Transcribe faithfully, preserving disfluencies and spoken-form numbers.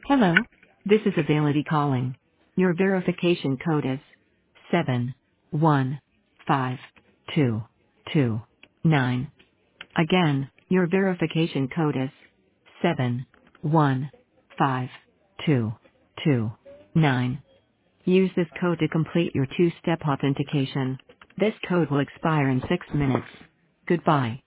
Hello. This is Availity calling. Your verification code is seven one five two two nine. Again, your verification code is seven one five two two nine. Use this code to complete your two-step authentication. This code will expire in six minutes. Goodbye.